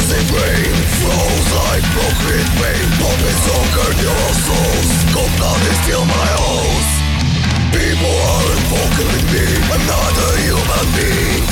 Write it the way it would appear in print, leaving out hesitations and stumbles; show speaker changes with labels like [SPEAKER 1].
[SPEAKER 1] Steal my house. People are invoking me, I'm not a human being.